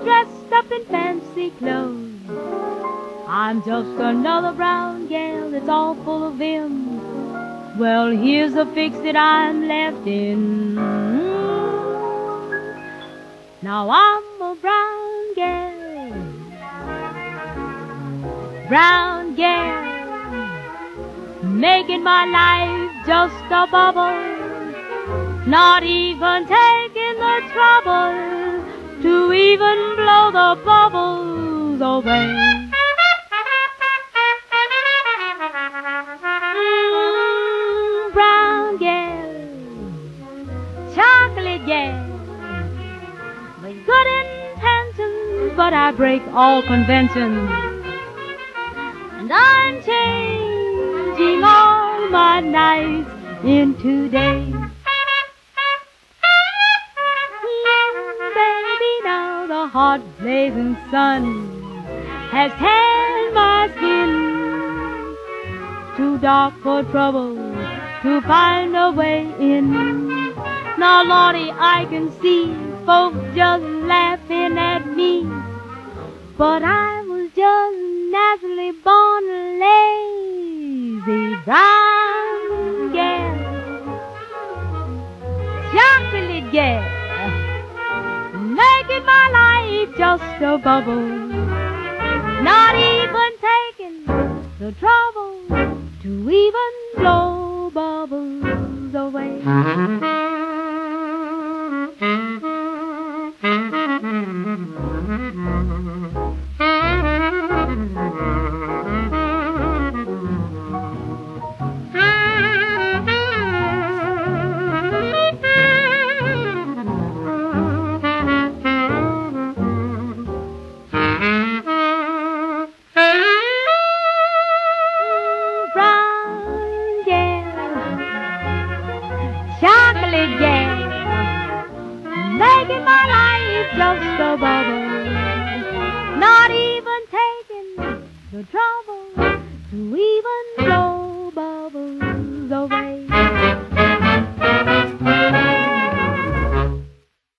dressed up in fancy clothes. I'm just another brown gal that's all full of vim. Well, here's the fix that I'm left in. Now I'm a brown gal, making my life just a bubble, not even taking the trouble to even blow the bubbles away. Brown gal, chocolate gal, with good intentions, but I break all conventions, and I'm changing all my nights into days. Baby, now the hot blazing sun has tanned my skin, too dark for trouble to find a way in. Now, Lordy, I can see folks just laughing at me, but I was just naturally born a lazy brown gal, chocolate gal, making my life just a bubble, not even taking the trouble to even blow bubbles away. Chocolate gal, making my life just a bubble, not even taking the trouble to eat.